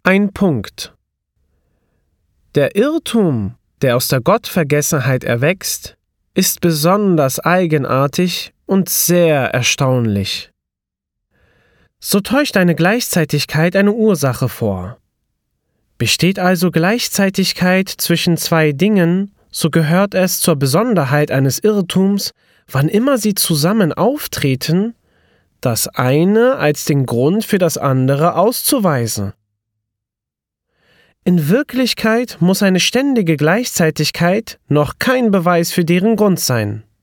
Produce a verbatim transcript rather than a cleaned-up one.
Ein Punkt. Der Irrtum, der aus der Gottvergessenheit erwächst, ist besonders eigenartig und sehr erstaunlich. So täuscht eine Gleichzeitigkeit eine Ursache vor. Besteht also Gleichzeitigkeit zwischen zwei Dingen, so gehört es zur Besonderheit eines Irrtums, wann immer sie zusammen auftreten, das eine als den Grund für das andere auszuweisen. In Wirklichkeit muss eine ständige Gleichzeitigkeit noch kein Beweis für deren Grund sein.